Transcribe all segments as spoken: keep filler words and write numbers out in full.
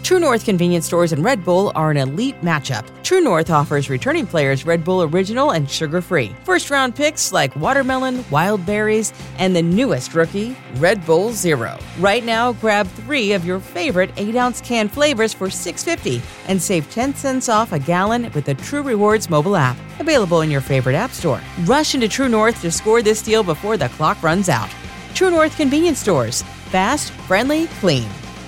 True North Convenience Stores and Red Bull are an elite matchup. True North offers returning players Red Bull Original and sugar-free. First-round picks like watermelon, wild berries, and the newest rookie, Red Bull Zero. Right now, grab three of your favorite eight-ounce can flavors for six dollars and fifty cents and save ten cents off a gallon with the True Rewards mobile app. Available in your favorite app store. Rush into True North to score this deal before the clock runs out. True North Convenience Stores. Fast, friendly, clean.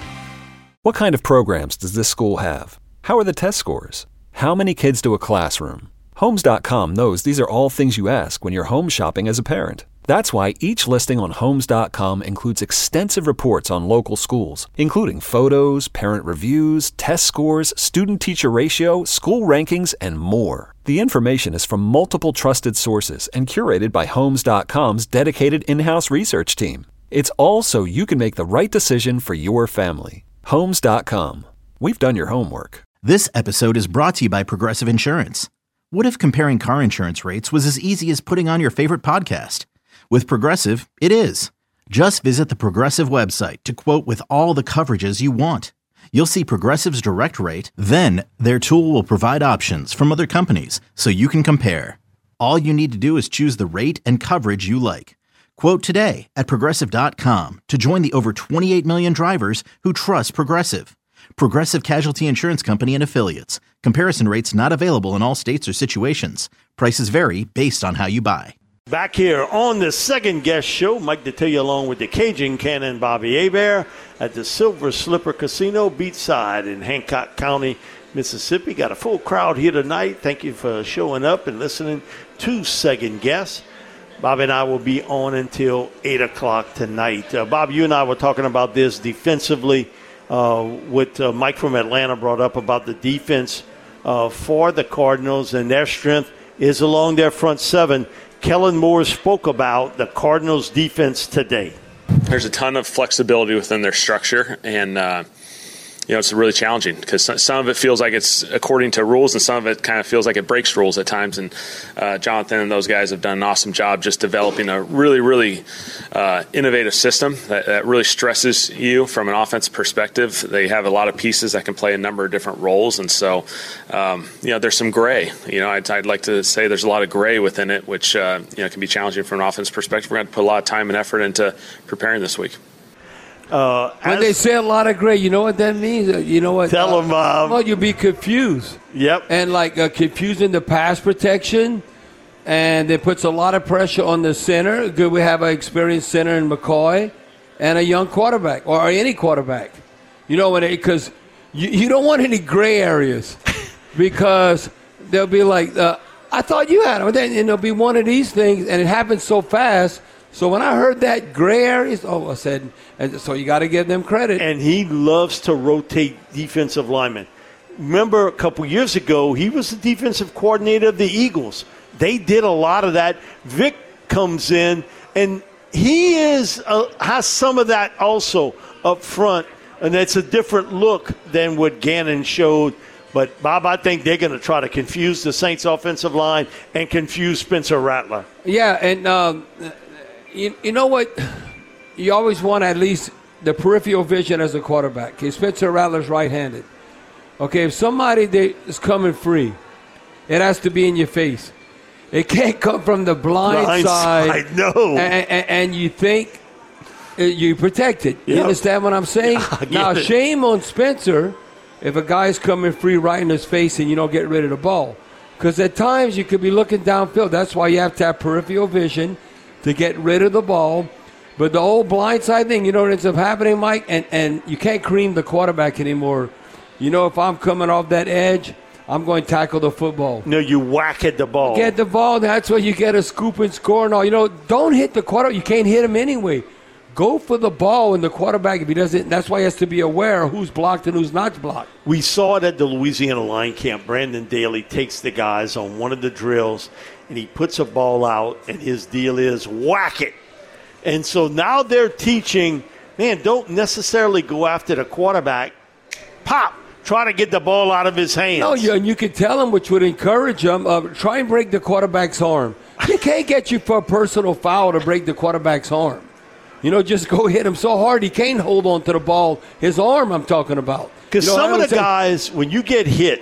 What kind of programs does this school have? How are the test scores? How many kids to a classroom? Homes dot com knows these are all things you ask when you're home shopping as a parent. That's why each listing on Homes dot com includes extensive reports on local schools, including photos, parent reviews, test scores, student-teacher ratio, school rankings, and more. The information is from multiple trusted sources and curated by Homes dot com's dedicated in-house research team. It's all so you can make the right decision for your family. Homes dot com. We've done your homework. This episode is brought to you by Progressive Insurance. What if comparing car insurance rates was as easy as putting on your favorite podcast? With Progressive, it is. Just visit the Progressive website to quote with all the coverages you want. You'll see Progressive's direct rate, then their tool will provide options from other companies so you can compare. All you need to do is choose the rate and coverage you like. Quote today at Progressive dot com to join the over twenty-eight million drivers who trust Progressive. Progressive Casualty Insurance Company and Affiliates. Comparison rates not available in all states or situations. Prices vary based on how you buy. Back here on the second guest show, Mike Detillier along with the Cajun Cannon Bobby Hebert at the Silver Slipper Casino beachside in Hancock County, Mississippi. Got a full crowd here tonight. Thank you for showing up and listening to Second Guest. Bob and I will be on until eight o'clock tonight. Uh, Bob, you and I were talking about this defensively. Uh, what uh, Mike from Atlanta brought up about the defense uh, for the Cardinals, and their strength is along their front seven. Kellen Moore spoke about the Cardinals' defense today. There's a ton of flexibility within their structure, and uh, you know, it's really challenging because some of it feels like it's according to rules, and some of it kind of feels like it breaks rules at times. And uh, Jonathan and those guys have done an awesome job just developing a really, really uh, innovative system that, that really stresses you from an offensive perspective. They have a lot of pieces that can play a number of different roles, and so um, you know, there's some gray. You know, I'd, I'd like to say there's a lot of gray within it, which uh, you know, can be challenging from an offensive perspective. We're going to put a lot of time and effort into preparing this week. Uh, when they say a lot of gray, you know what that means? Uh, you know what? Tell uh, them. Um, well, you'll be confused. Yep. And like uh, confusing the pass protection, and it puts a lot of pressure on the center. Good, we have an experienced center in McCoy, and a young quarterback or any quarterback. You know, when because you, you don't want any gray areas because they'll be like, uh, I thought you had them, and then and there'll be one of these things, and it happens so fast. So when I heard that gray areas, oh, I said, and so you got to give them credit. And he loves to rotate defensive linemen. Remember a couple years ago, he was the defensive coordinator of the Eagles. They did a lot of that. Vic comes in, and he is uh, has some of that also up front, and it's a different look than what Gannon showed. But, Bob, I think they're going to try to confuse the Saints offensive line and confuse Spencer Rattler. Yeah, and um, – You, you know what? You always want at least the peripheral vision as a quarterback. Okay, Spencer Rattler's right-handed. Okay, if somebody they, is coming free, it has to be in your face. It can't come from the blind, blind side. side. No. And, and, and you think you protect it. You yep. understand what I'm saying? Now, it. shame on Spencer if a guy's coming free right in his face and you don't get rid of the ball. Because at times you could be looking downfield. That's why you have to have peripheral vision to get rid of the ball. But the old blindside thing, you know what ends up happening, Mike? And and you can't cream the quarterback anymore. You know, if I'm coming off that edge, I'm going to tackle the football. No, you whack at the ball. Get the ball. That's where you get a scoop and score and all. You know, don't hit the quarterback. You can't hit him anyway. Go for the ball and the quarterback. If he doesn't, that's why he has to be aware of who's blocked and who's not blocked. We saw it at the Louisiana line camp. Brandon Daly takes the guys on one of the drills, and he puts a ball out, and his deal is whack it. And so now they're teaching, man, don't necessarily go after the quarterback. Pop, try to get the ball out of his hands. No, you, and you could tell him, which would encourage him, uh, try and break the quarterback's arm. He can't get you for a personal foul to break the quarterback's arm. You know, just go hit him so hard he can't hold on to the ball. His arm I'm talking about. Because you know, some of the say, guys, when you get hit,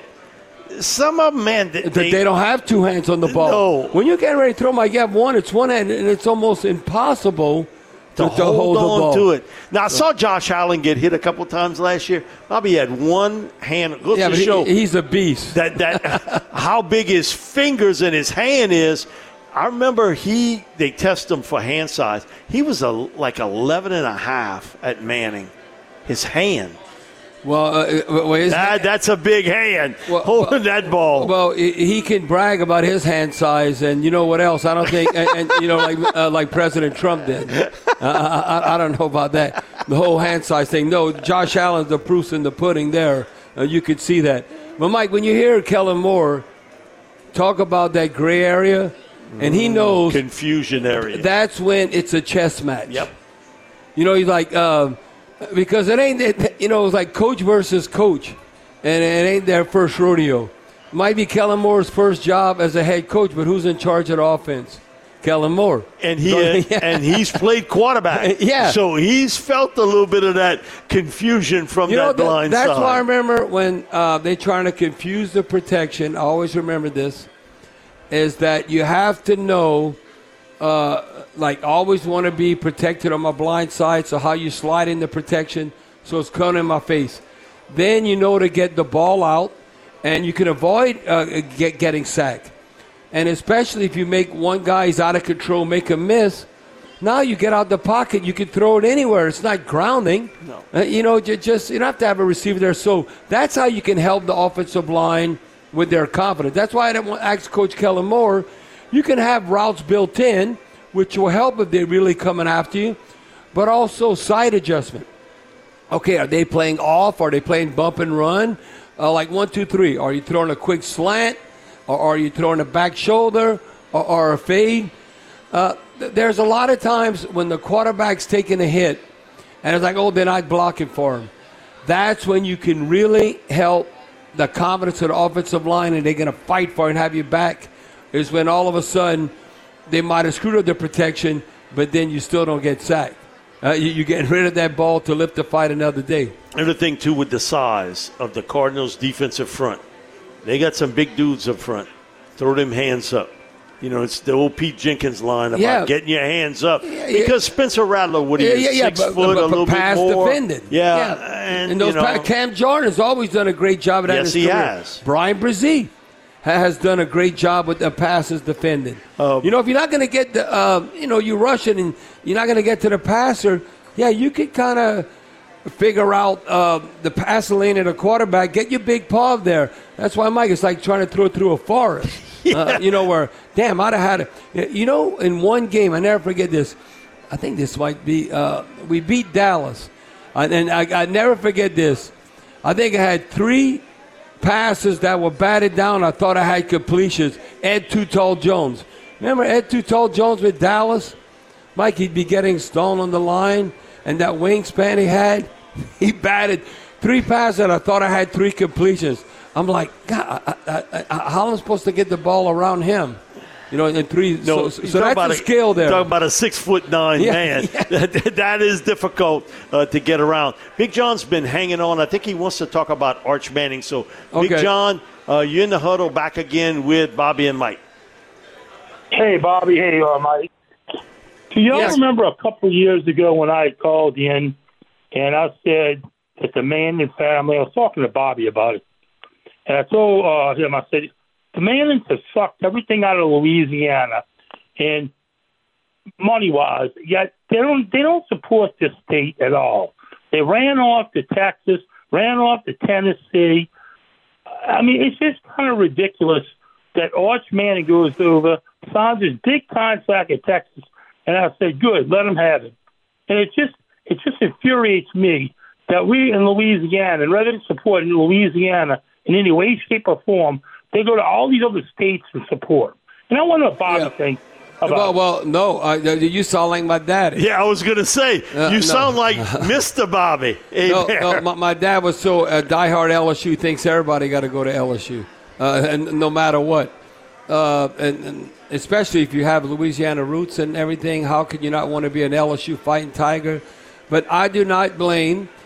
some of them, man, they, they, they don't have two hands on the ball. No. When you get ready to throw them, I have one. It's one hand, and it's almost impossible to, to, to hold, hold on the ball. to it. Now, I saw Josh Allen get hit a couple times last year. Bobby had one hand. Look yeah, to but show he, he's a beast. That that how big his fingers and his hand is. I remember he they test him for hand size. He was a, like eleven and a half at Manning. His hand. Well, uh, well his that, hand, that's a big hand well, holding well, that ball. Well, he can brag about his hand size, and you know what else? I don't think, and, and you know, like uh, like President Trump did. Uh, I, I don't know about that. The whole hand size thing. No, Josh Allen's the proof's in the pudding. There, uh, you could see that. But Mike, when you hear Kellen Moore talk about that gray area, and he knows confusion area, that's when it's a chess match. Yep. You know, he's like. Uh, Because it ain't, you know, it's like coach versus coach, and it ain't their first rodeo. Might be Kellen Moore's first job as a head coach, but who's in charge of the offense? Kellen Moore. And he yeah. and he's played quarterback. Yeah. So he's felt a little bit of that confusion from you that know, blind that's side. That's why I remember when uh, they're trying to confuse the protection. I always remember this, is that you have to know. Uh, like always want to be protected on my blind side, so how you slide in the protection so it's coming in my face. Then you know to get the ball out, and you can avoid uh, get, getting sacked. And especially if you make one guy's out of control, make a miss, now you get out the pocket, you can throw it anywhere. It's not grounding. No. Uh, you know, you just you don't have to have a receiver there. So that's how you can help the offensive line with their confidence. That's why I didn't want to ask Coach Kellen Moore. You can have routes built in, which will help if they're really coming after you, but also side adjustment. Okay, are they playing off? Are they playing bump and run? Uh, like one, two, three. Are you throwing a quick slant? Or are you throwing a back shoulder? Or, or a fade? Uh, th- there's a lot of times when the quarterback's taking a hit, and it's like, oh, they're not blocking for him. That's when you can really help the confidence of the offensive line, and they're going to fight for it and have you back, is when all of a sudden they might have screwed up their protection, but then you still don't get sacked. Uh, you, you're getting rid of that ball to lift the fight another day. Another thing, too, with the size of the Cardinals' defensive front. They got some big dudes up front. Throw them hands up. You know, it's the old Pete Jenkins line about yeah. getting your hands up. Yeah, because yeah. Spencer Rattler, what he is, yeah, yeah, six but, foot, but, but a little pass bit more. defended. Yeah. yeah. And, and those you know, pa- Cam Jordan's always done a great job at that. Yes, he career. has. Brian Brzee has done a great job with the passes defended. Um, you know, if you're not going to get the, uh, you know, you rush it and you're not going to get to the passer, yeah, you could kind of figure out uh, the passing lane of the quarterback, get your big paw there. That's why, Mike, it's like trying to throw through a forest. yeah. uh, you know, where, damn, I'd have had it. You know, in one game, I never forget this. I think this might be, uh, we beat Dallas. Uh, and I, I never forget this. I think I had three passes that were batted down. I thought I had completions. Ed Too Tall Jones. Remember Ed Too Tall Jones with Dallas? Mike, he'd be getting stoned on the line, and that wingspan he had, he batted three passes, and I thought I had three completions. I'm like, God, I, I, I, how am I supposed to get the ball around him? You know, in three. No, so so that's the skill there. Talking about a six foot nine yeah, man. Yeah. that, that is difficult uh, to get around. Big John's been hanging on. I think he wants to talk about Arch Manning. So, okay. Big John, uh, you're in the huddle back again with Bobby and Mike. Hey, Bobby. Hey, uh, Mike. Do y'all yes. remember a couple of years ago when I called in and I said that the Manning family, I was talking to Bobby about it, and I told uh, him, I said, the Mannings have sucked everything out of Louisiana, and money-wise, yet they don't they don't support this state at all. They ran off to Texas, ran off to Tennessee. I mean, it's just kind of ridiculous that Arch Manning goes over, signs his big contract at Texas, and I said, good, let him have it. And it just it just infuriates me that we in Louisiana, and rather than support in Louisiana in any way, shape, or form, they go to all these other states and support. And I wonder what Bobby yeah. thinks about Well, well, no, uh, you sound like my daddy. Yeah, I was going to say, Uh, you no. sound like Mister Bobby. Hey, no, no my, my dad was so uh, diehard L S U, thinks everybody got to go to L S U, uh, and no matter what. Uh, and, and especially if you have Louisiana roots and everything, how could you not want to be an L S U Fighting Tiger? But I do not blame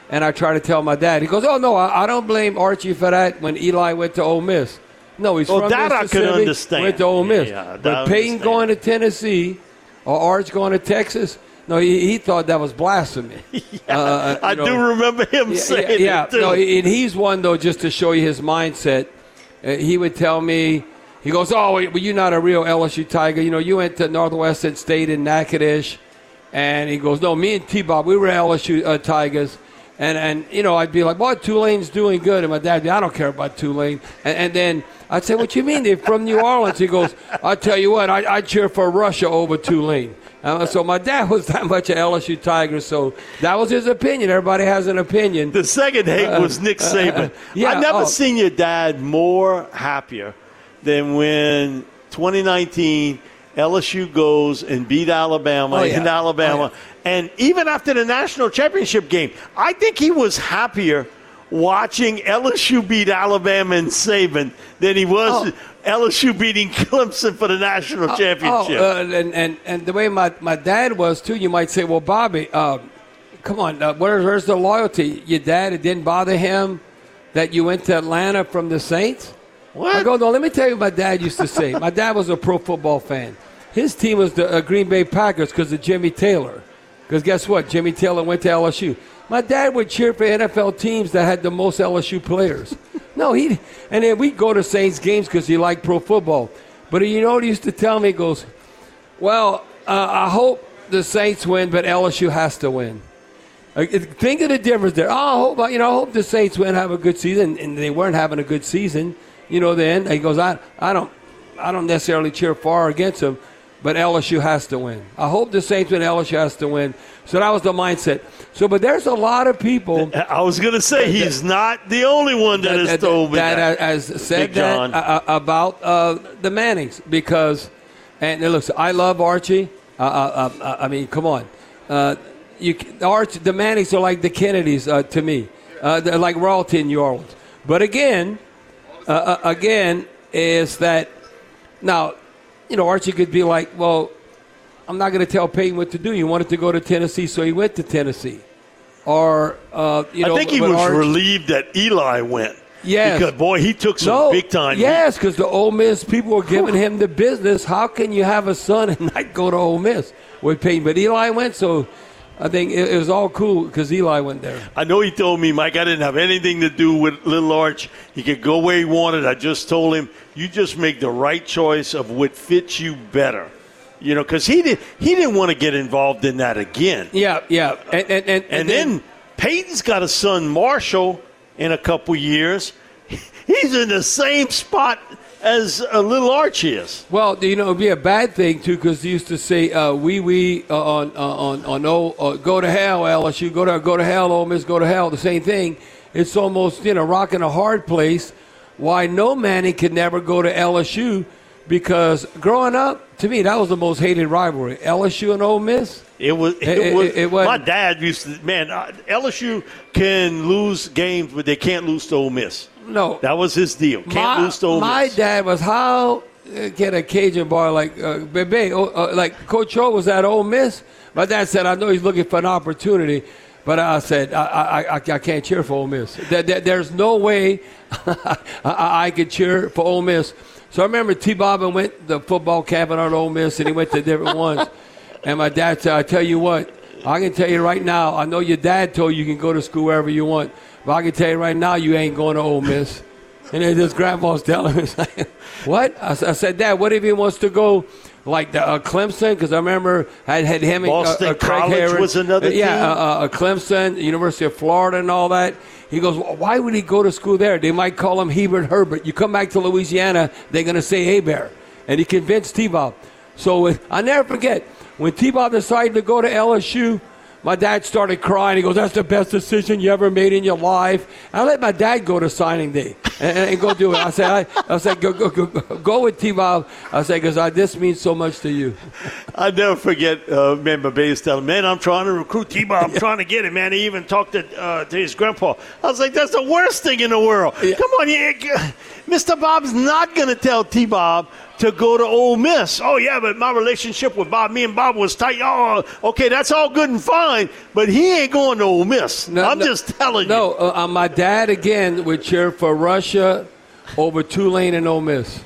And I try to tell my dad. He goes, oh, no, I, I don't blame Archie for that when Eli went to Ole Miss. No, he's well, from that Mississippi. I could understand. Went to Ole Miss. Yeah, yeah, but Peyton understand. going to Tennessee or Arch going to Texas, no, he, he thought that was blasphemy. yeah, uh, I know, do remember him yeah, saying yeah, it, too. No, and he's one, though, just to show you his mindset. Uh, he would tell me, he goes, oh, well, you're not a real L S U Tiger. You know, you went to Northwestern State in Natchitoches. And he goes, no, me and T-Bob, we were L S U uh, Tigers. And, and, you know, I'd be like, boy, Tulane's doing good. And my dad would be, I don't care about Tulane. And, and then I'd say, what you mean? They're from New Orleans. He goes, I'll tell you what, I, I cheer for Russia over Tulane. Uh, so my dad was that much an L S U Tiger. So that was his opinion. Everybody has an opinion. The second hate uh, was Nick Saban. Uh, yeah, I've never oh. seen your dad more happier than when twenty nineteen L S U goes and beat Alabama oh, yeah. in Alabama. Oh, yeah. And even after the national championship game, I think he was happier watching L S U beat Alabama and Saban than he was oh. L S U beating Clemson for the national championship. Oh, uh, and, and, and the way my, my dad was, too, you might say, well, Bobby, uh, come on, uh, where, where's the loyalty? Your dad, it didn't bother him that you went to Atlanta from the Saints? What? I go, no, let me tell you what my dad used to say. My dad was a pro football fan. His team was the uh, Green Bay Packers because of Jimmy Taylor. Because guess what? Jimmy Taylor went to L S U. My dad would cheer for N F L teams that had the most L S U players. No, he and then we'd go to Saints games because he liked pro football. But you know what he used to tell me? He goes, well, uh, I hope the Saints win, but L S U has to win. Uh, think of the difference there. Oh, I hope, you know, I hope the Saints win, have a good season. And they weren't having a good season, you know, then. He goes, I, I don't I don't necessarily cheer for or against them, but L S U has to win. I hope the Saints win, L S U has to win. So that was the mindset. So, but there's a lot of people. I was going to say, he's not the only one that, that has told me that. That has said that uh, about uh, the Mannings. Because, and look, I love Archie. Uh, uh, uh, I mean, come on. Uh, you, Archie, the Mannings are like the Kennedys uh, to me. Uh, they're like royalty in New Orleans. But again, uh, uh, again, is that, now, you know, Archie could be like, well, I'm not going to tell Peyton what to do. He wanted to go to Tennessee, so he went to Tennessee. Or, uh, you know, I think he was Archie, relieved that Eli went. Yes. Because, boy, he took some no, big time. Yes, because the Ole Miss people were giving him the business. How can you have a son and not go to Ole Miss with Peyton? But Eli went, so I think it, it was all cool because Eli went there. I know he told me, Mike, I didn't have anything to do with Little Arch. He could go where he wanted. I just told him, you just make the right choice of what fits you better. You know, because he, did, he didn't want to get involved in that again. Yeah, yeah. And, and, and, and, and then, then Peyton's got a son, Marshall, in a couple years. He's in the same spot as a Little Arch is. Well, you know, it would be a bad thing, too, because they used to say, uh, wee wee uh, on, uh, on, on, oh, uh, go to hell, L S U, go to, go to hell, Ole Miss, go to hell, the same thing. It's almost, you know, rocking a hard place. Why no Manning could never go to L S U, because growing up, to me, that was the most hated rivalry. L S U and Ole Miss. It was. It, it, was. It, it was my dad used to. Man, L S U can lose games, but they can't lose to Ole Miss. No, that was his deal. Can't my, lose to Ole my Miss. My dad was how can a Cajun boy like uh, Bebe, uh, like Coach O was at Ole Miss. My dad said, I know he's looking for an opportunity, but I said I I, I, I can't cheer for Ole Miss. There, there, there's no way I, I could cheer for Ole Miss. So I remember T-Bob went to football camp at Ole Miss, and he went to different ones. And my dad said, I tell you what, I can tell you right now, I know your dad told you you can go to school wherever you want, but I can tell you right now you ain't going to Ole Miss. And then this grandpa's telling me, what? I, I said, Dad, what if he wants to go like the, uh, Clemson? Because I remember I had him and Boston uh, uh, Craig College Harris. was another uh, yeah, team. Yeah, uh, uh, Clemson, University of Florida and all that. He goes, well, why would he go to school there? They might call him Hebert Herbert. You come back to Louisiana, they're going to say Hebert. And he convinced T-Bob. So uh, I never forget, when T-Bob decided to go to L S U, my dad started crying. He goes, that's the best decision you ever made in your life. I let my dad go to signing day and, and go do it. I said, I, I said, go, go, go, go with T-Bob. I said, because this means so much to you. I'll never forget, uh, man, Babe's telling man, I'm trying to recruit T-Bob. I'm trying to get him, man. He even talked to, uh, to his grandpa. I was like, that's the worst thing in the world. Yeah. Come on, yeah. Mister Bob's not going to tell T-Bob to go to Ole Miss. Oh, yeah, but my relationship with Bob, me and Bob was tight. Oh, okay, that's all good and fine, but he ain't going to Ole Miss. No, I'm no, just telling no, you. No, uh, my dad, again, would cheer for Russia over Tulane and Ole Miss.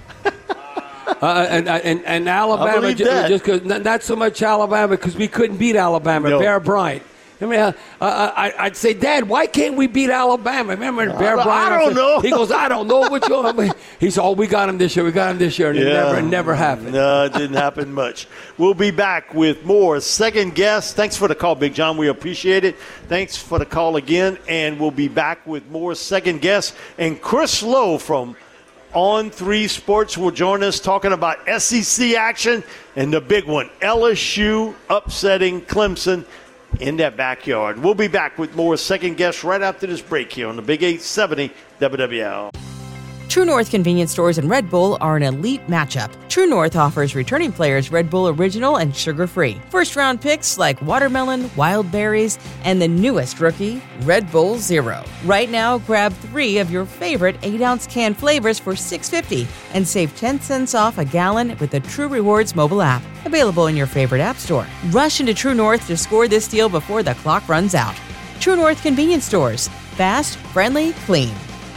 Uh, and, and and Alabama, just, just cause, not so much Alabama because we couldn't beat Alabama. No. Bear Bryant. I mean, uh, I, I'd say, Dad, why can't we beat Alabama? Remember Bear I, Bryant? I don't know. He goes, I don't know. Which one? He said, oh, we got him this year. We got him this year. And yeah. it never, it never happened. No, it didn't happen much. We'll be back with more Second Guess. Thanks for the call, Big John. We appreciate it. Thanks for the call again. And we'll be back with more Second Guess. And Chris Lowe from On three Sports will join us talking about S E C action and the big one, L S U upsetting Clemson in that backyard. We'll be back with more Second Guess right after this break here on the Big eight seventy W W L. True North convenience stores and Red Bull are an elite matchup. True North offers returning players Red Bull Original and sugar-free. First-round picks like watermelon, wild berries, and the newest rookie, Red Bull Zero. Right now, grab three of your favorite eight-ounce can flavors for six dollars and fifty cents and save ten cents off a gallon with the True Rewards mobile app. Available in your favorite app store. Rush into True North to score this deal before the clock runs out. True North convenience stores. Fast, friendly, clean.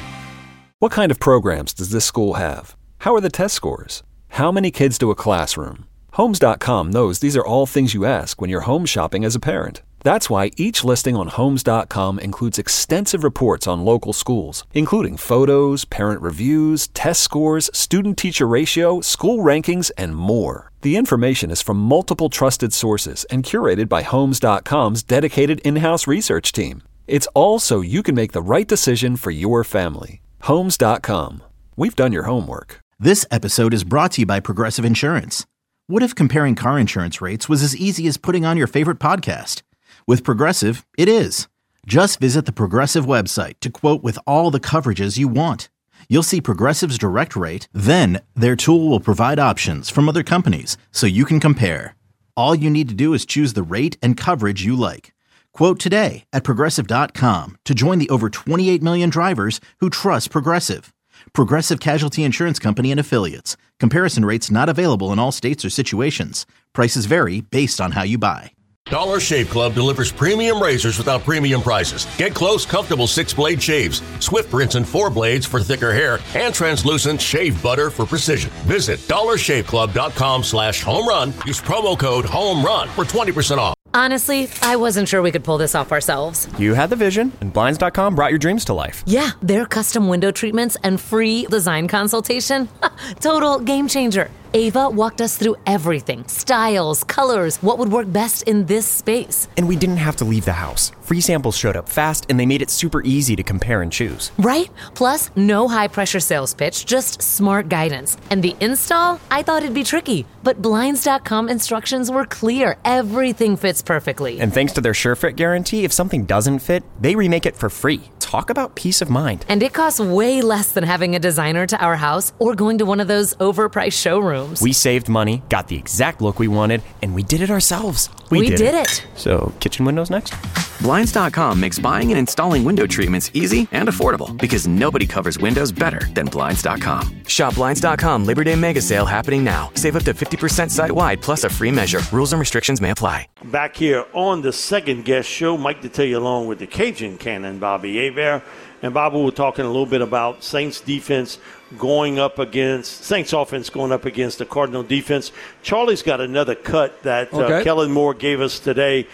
What kind of programs does this school have? How are the test scores? How many kids do a classroom? Homes dot com knows these are all things you ask when you're home shopping as a parent. That's why each listing on Homes dot com includes extensive reports on local schools, including photos, parent reviews, test scores, student-teacher ratio, school rankings, and more. The information is from multiple trusted sources and curated by Homes dot com's dedicated in-house research team. It's all so you can make the right decision for your family. Homes dot com. We've done your homework. This episode is brought to you by Progressive Insurance. What if comparing car insurance rates was as easy as putting on your favorite podcast? With Progressive, it is. Just visit the Progressive website to quote with all the coverages you want. You'll see Progressive's direct rate, then their tool will provide options from other companies so you can compare. All you need to do is choose the rate and coverage you like. Quote today at Progressive dot com to join the over twenty-eight million drivers who trust Progressive. Progressive Casualty Insurance Company and Affiliates. Comparison rates not available in all states or situations. Prices vary based on how you buy. Dollar Shave Club delivers premium razors without premium prices. Get close, comfortable six-blade shaves, swift rinse and four blades for thicker hair, and translucent shave butter for precision. Visit dollar shave club dot com slash home run. Use promo code HOMERUN for twenty percent off. Honestly, I wasn't sure we could pull this off ourselves. You had the vision, and Blinds dot com brought your dreams to life. Yeah, their custom window treatments and free design consultation. Total game changer. Ava walked us through everything. Styles, colors, what would work best in this space. And we didn't have to leave the house. Free samples showed up fast, and they made it super easy to compare and choose. Right? Plus, no high-pressure sales pitch, just smart guidance. And the install? I thought it'd be tricky. But Blinds dot com instructions were clear. Everything fits perfectly. And thanks to their SureFit guarantee, if something doesn't fit, they remake it for free. Talk about peace of mind. And it costs way less than having a designer to our house or going to one of those overpriced showrooms. We saved money, got the exact look we wanted, and we did it ourselves. We, we did, did it. it. So, kitchen windows next? Blinds dot com makes buying and installing window treatments easy and affordable because nobody covers windows better than Blinds dot com. Shop Blinds dot com Labor Day Mega Sale happening now. Save up to fifty percent site-wide plus a free measure. Rules and restrictions may apply. Back here on the Second Guest Show, Mike Detillier along with the Cajun Cannon, Bobby Hebert. And Bobby, we're talking a little bit about Saints defense going up against, Saints offense going up against the Cardinal defense. Charlie's got another cut that okay. uh, Kellen Moore gave us today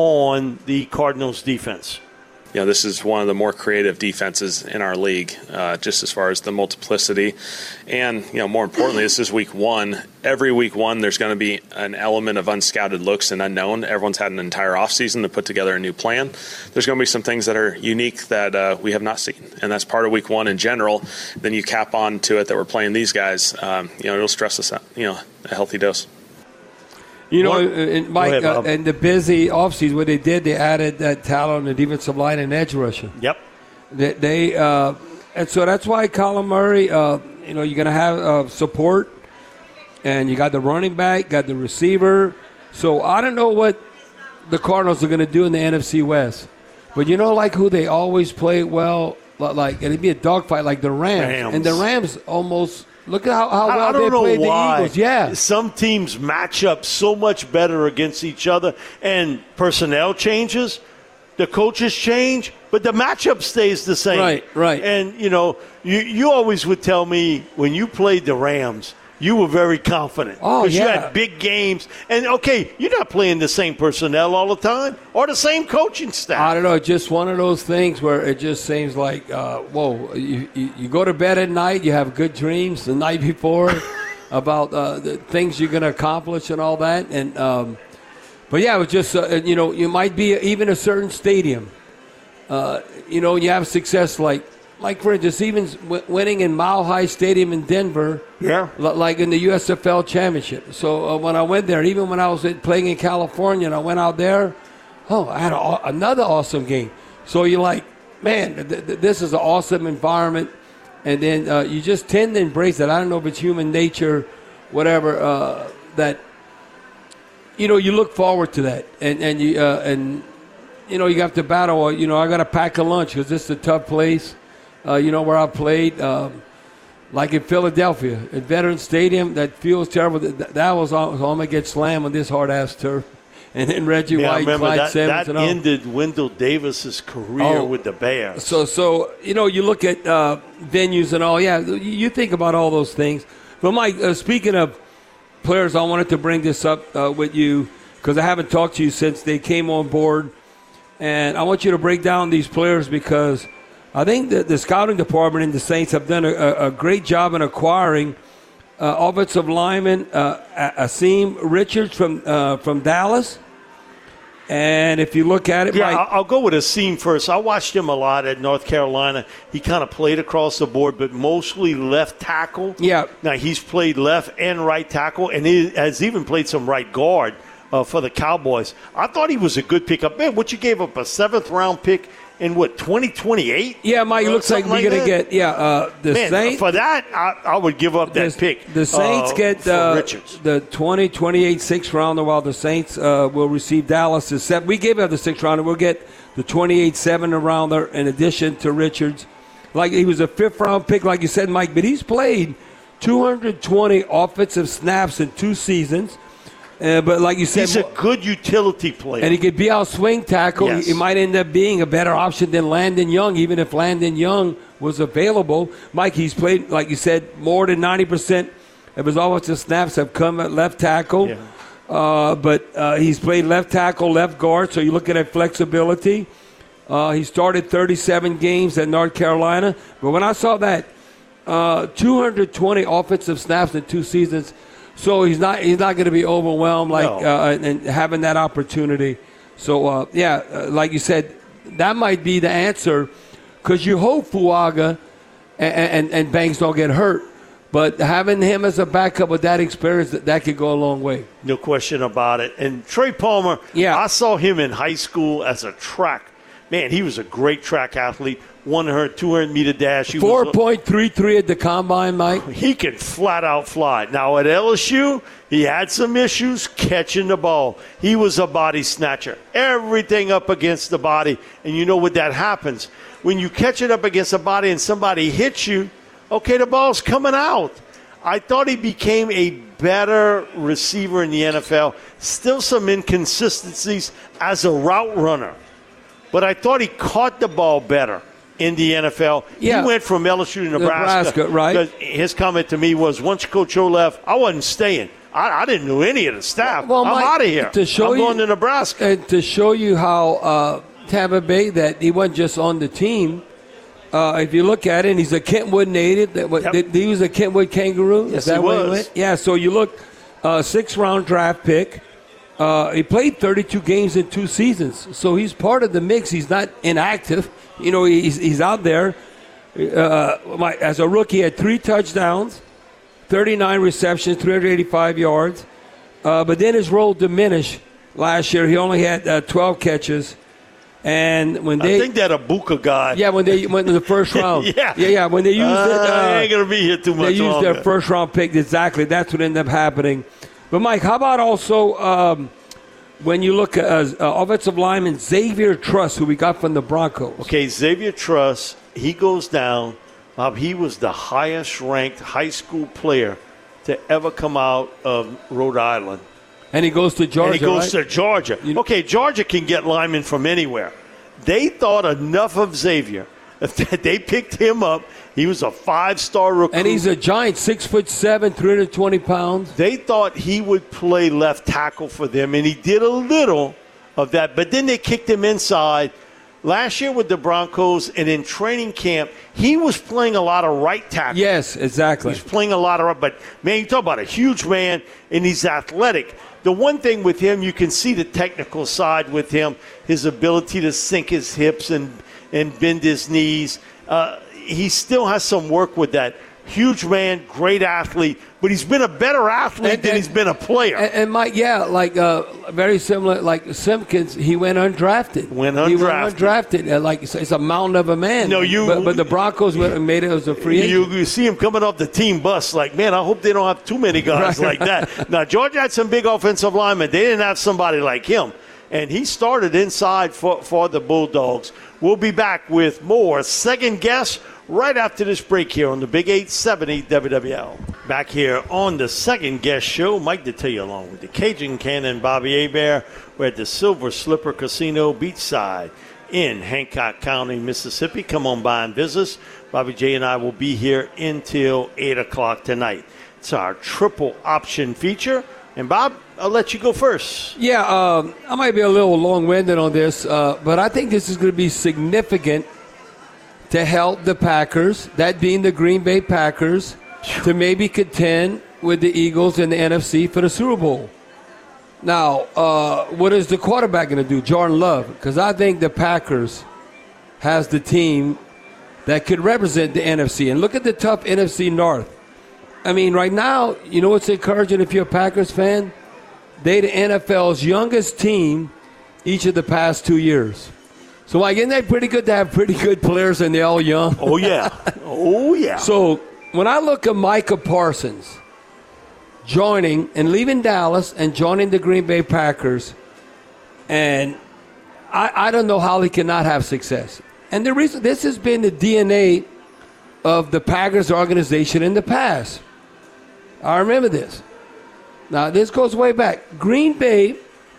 on the Cardinals defense. You know, this is one of the more creative defenses in our league, uh, just as far as the multiplicity. And, you know, more importantly, this is week one. Every week one, there's going to be an element of unscouted looks and unknown. Everyone's had an entire offseason to put together a new plan. There's going to be some things that are unique that uh, we have not seen, and that's part of week one in general. Then you cap on to it that we're playing these guys. Um, you know, it'll stress us out, you know, a healthy dose. You know, and Mike, ahead, uh, and the busy offseason, what they did, they added that talent on the defensive line and edge rusher. Yep. They, they uh, and so that's why Colin Murray, uh, you know, you're going to have uh, support, and you got the running back, got the receiver. So I don't know what the Cardinals are going to do in the N F C West, but you know, like who they always play well, like, and it'd be a dogfight like the Rams, Rams. and the Rams almost Look at how, how well I don't they know played why the Eagles. Yeah. Some teams match up so much better against each other, and personnel changes, the coaches change, but the matchup stays the same. Right, right. And, you know, you, you always would tell me when you played the Rams, you were very confident. Oh, Because yeah. you had big games. And, okay, you're not playing the same personnel all the time or the same coaching staff. I don't know. Just one of those things where it just seems like, uh, whoa, you, you, you go to bed at night, you have good dreams the night before about uh, the things you're going to accomplish and all that. And, um, but, yeah, it was just, uh, you know, you might be even a certain stadium. Uh, you know, you have success like, Like, for instance, even w- winning in Mile High Stadium in Denver, yeah, l- like in the U S F L Championship. So uh, when I went there, even when I was playing in California and I went out there, oh, I had a, another awesome game. So you're like, man, th- th- this is an awesome environment. And then uh, you just tend to embrace it. I don't know if it's human nature, whatever, uh, that, you know, you look forward to that. And, and, you, uh, and you know, you have to battle. You know, I got to pack a lunch because this is a tough place. Uh, you know, where I played, um, like in Philadelphia, at Veterans Stadium, that feels terrible. That, that was all, I'm going to get slammed on this hard-ass turf. And then Reggie yeah, White, I remember Clyde that, Simmons. that and all. ended Wendell Davis's career Oh. with the Bears. So, so you know, you look at uh, venues and all. Yeah, you think about all those things. But, Mike, uh, speaking of players, I wanted to bring this up uh, with you because I haven't talked to you since they came on board. And I want you to break down these players because – I think that the scouting department in the Saints have done a, a great job in acquiring uh, offensive lineman uh, Asim Richards from uh, from Dallas. And if you look at it, yeah, Mike, I'll go with Asim first. I watched him a lot at North Carolina. He kind of played across the board, but mostly left tackle. Yeah. Now, he's played left and right tackle, and he has even played some right guard uh, for the Cowboys. I thought he was a good pickup. Man, what you gave up, a seventh-round pick in, what, twenty twenty-eight? Yeah, Mike, it looks like we're like going to that? get, yeah, uh, the Man, Saints. for that, I, I would give up that the, pick. The Saints uh, get for uh, Richards. the twenty twenty-eight sixth rounder, while the Saints uh, will receive Dallas' seven. We gave up the sixth rounder. We'll get the twenty-eight seventh rounder in addition to Richards. Like, he was a fifth round pick, like you said, Mike, but he's played two hundred twenty offensive snaps in two seasons. Uh, but like you said, he's a good utility player. And he could be our swing tackle. Yes. He, he might end up being a better option than Landon Young, even if Landon Young was available. Mike, he's played, like you said, more than ninety percent of his offensive snaps have come at left tackle. Yeah. Uh, but uh, he's played left tackle, left guard, so you're looking at flexibility. Uh, he started thirty-seven games at North Carolina. But when I saw that, uh, two hundred twenty offensive snaps in two seasons, so he's not he's not going to be overwhelmed like No. uh, and having that opportunity. So, uh, yeah, uh, like you said, that might be the answer because you hope Fuaga and, and, and Banks don't get hurt. But having him as a backup with that experience, that, that could go a long way. No question about it. And Trey Palmer, Yeah. I saw him in high school as a track. Man, he was a great track athlete. one hundred, two hundred meter dash. He four was- point three three at the combine, Mike. He can flat out fly. Now at L S U, he had some issues catching the ball. He was a body snatcher. Everything up against the body. And you know what that happens. When you catch it up against the body and somebody hits you, okay, the ball's coming out. I thought he became a better receiver in the N F L. Still some inconsistencies as a route runner. But I thought he caught the ball better in the N F L. Yeah. He went from L S U to Nebraska. Nebraska, right. Because his comment to me was, once Coach O left, I wasn't staying. I, I didn't know any of the staff. Well, I'm Mike, out of here. to show I'm you- going to Nebraska. And to show you how uh, Tampa Bay, that he wasn't just on the team. Uh, if you look at it, and he's a Kentwood native. That what, Yep. did, he was a Kentwood Kangaroo. Yes, Is that he where was. went? Yeah. So you look, uh, six round draft pick. Uh, he played thirty-two games in two seasons, so he's part of the mix. He's not inactive. You know, he's he's out there. Uh, my, as a rookie, he had three touchdowns, thirty-nine receptions, three hundred eighty-five yards. Uh, but then his role diminished last year. He only had uh, twelve catches. And when they, I think that Abuka guy. yeah, when they went to the first round, Yeah. yeah, yeah, when they used uh, it, uh, I ain't going to be here too much they used longer. their first round pick exactly. That's what ended up happening. But Mike, how about also um, when you look at uh, uh, offensive lineman Xavier Truss, who we got from the Broncos? Okay, Xavier Truss, he goes down Bob, he was the highest-ranked high school player to ever come out of Rhode Island. And he goes to Georgia, And he goes right? to Georgia. Okay, Georgia can get linemen from anywhere. They thought enough of Xavier that they picked him up. He was a five-star recruit. And he's a giant, six foot seven, three hundred twenty pounds. They thought he would play left tackle for them, and he did a little of that. But then they kicked him inside. Last year with the Broncos and in training camp, he was playing a lot of right tackle. Yes, exactly. He's playing a lot of right. But, man, you talk about a huge man, and he's athletic. The one thing with him, you can see the technical side with him, his ability to sink his hips and, and bend his knees. Uh, he still has some work with that. Huge man, great athlete, but he's been a better athlete And- than and- he's been a player. And, and Mike, yeah, like uh, very similar, like Simpkins, he went undrafted. Went He undrafted. went undrafted. Uh, like it's, it's a mountain of a man. No, you- But, but the Broncos went and made it as a free agent. You, you see him coming off the team bus like, man, I hope they don't have too many guys Right. like that. Now, Georgia had some big offensive linemen. They didn't have somebody like him. And he started inside for, for the Bulldogs. We'll be back with more Second Guess right after this break here on the Big eight seventy W W L. Back here on the Second Guess Show, Mike Detillier along with the Cajun Cannon, Bobby Hebert. We're at the Silver Slipper Casino Beachside in Hancock County, Mississippi. Come on by and visit us. Bobby J and I will be here until eight o'clock tonight. It's our triple option feature. And, Bob, I'll let you go first. Yeah, um, I might be a little long-winded on this, uh, but I think this is going to be significant to help the Packers, that being the Green Bay Packers, to maybe contend with the Eagles in the N F C for the Super Bowl. Now, uh, what is the quarterback going to do, Jordan Love? Because I think the Packers has the team that could represent the N F C. And look at the tough N F C North. I mean, right now, you know what's encouraging if you're a Packers fan? They the N F L's youngest team each of the past two years. So, like, isn't that pretty good to have pretty good players and they're all young? Oh, yeah. Oh, yeah. So, when I look at Micah Parsons joining and leaving Dallas and joining the Green Bay Packers, and I, I don't know how he cannot have success. And the reason, this has been the D N A of the Packers organization in the past. I remember this. Now, this goes way back. Green Bay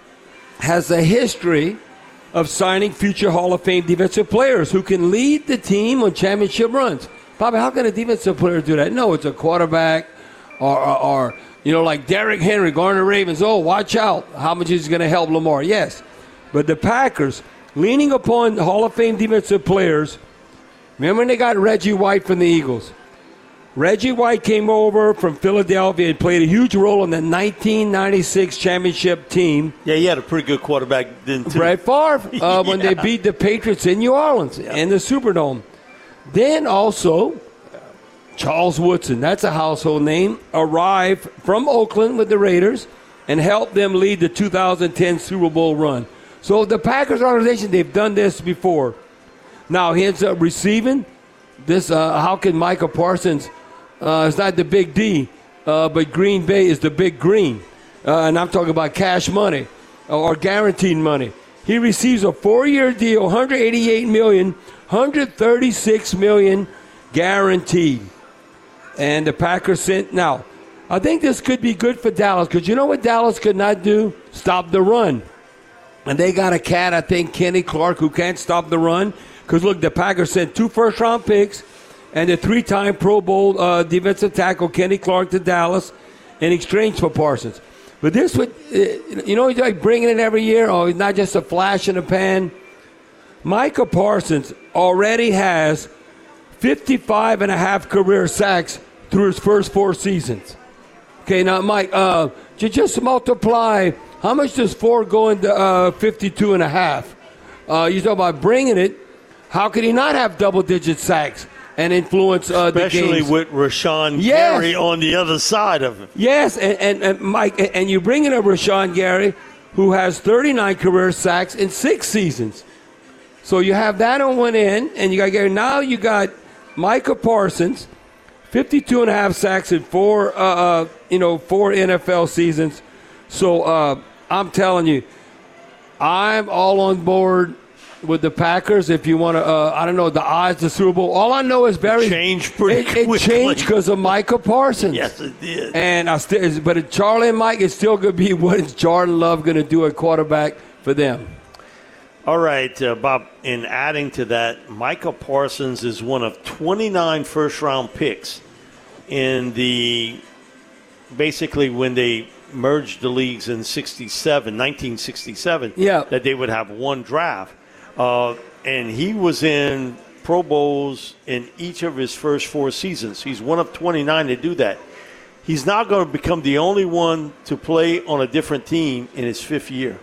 has a history of signing future Hall of Fame defensive players who can lead the team on championship runs. Bobby, how can a defensive player do that? No, it's a quarterback or, or, or you know, like Derrick Henry going to the Ravens. Oh, watch out. How much is he going to help Lamar? Yes. But the Packers, leaning upon Hall of Fame defensive players, remember when they got Reggie White from the Eagles? Reggie White came over from Philadelphia and played a huge role in the nineteen ninety-six championship team. Yeah, he had a pretty good quarterback then, too. Brett Favre, uh, Yeah. when they beat the Patriots in New Orleans in the Superdome. Then also, Charles Woodson, that's a household name, arrived from Oakland with the Raiders and helped them lead the two thousand ten Super Bowl run. So the Packers organization, they've done this before. Now he ends up receiving this. Uh, how can Micah Parsons? Uh, it's not the big D, uh, but Green Bay is the big green. Uh, and I'm talking about cash money or guaranteed money. He receives a four-year deal, one hundred eighty-eight million dollars, one hundred thirty-six million dollars guaranteed. And the Packers sent. Now, I think this could be good for Dallas because you know what Dallas could not do? Stop the run. And they got a cat, I think, Kenny Clark, who can't stop the run. Because, look, the Packers sent two first-round picks and a three-time Pro Bowl uh, defensive tackle, Kenny Clark, to Dallas in exchange for Parsons. But this would, uh, you know, he's like bringing it every year. Oh, he's not just a flash in the pan. Micah Parsons already has fifty-five and a half career sacks through his first four seasons. Okay, now, Mike, uh, you just multiply. How much does four go into uh, fifty-two and a half? Uh, you talk about bringing it. How could he not have double-digit sacks and influence uh, the games? Especially with Rashawn Yes. Gary on the other side of him. Yes, and, and, and Mike, and- and you bring in a Rashawn Gary who has thirty-nine career sacks in six seasons. So you have that on one end, and you got Gary. Now you got Micah Parsons, fifty-two and a half sacks in four, uh, uh, you know, four N F L seasons. So uh, I'm telling you, I'm all on board with the Packers. If you want to, uh, I don't know, the odds of Super Bowl. All I know is Barry. It changed pretty it, quickly. It changed because of Micah Parsons. Yes, it did. And I still, but Charlie and Mike is still going to be what is Jordan Love going to do at quarterback for them? All right, uh, Bob, in adding to that, Micah Parsons is one of twenty-nine first-round picks in the basically when they merged the leagues in sixty-seven, nineteen sixty-seven, yeah. that they would have one draft. Uh, and he was in Pro Bowls in each of his first four seasons. He's one of twenty-nine to do that. He's now going to become the only one to play on a different team in his fifth year.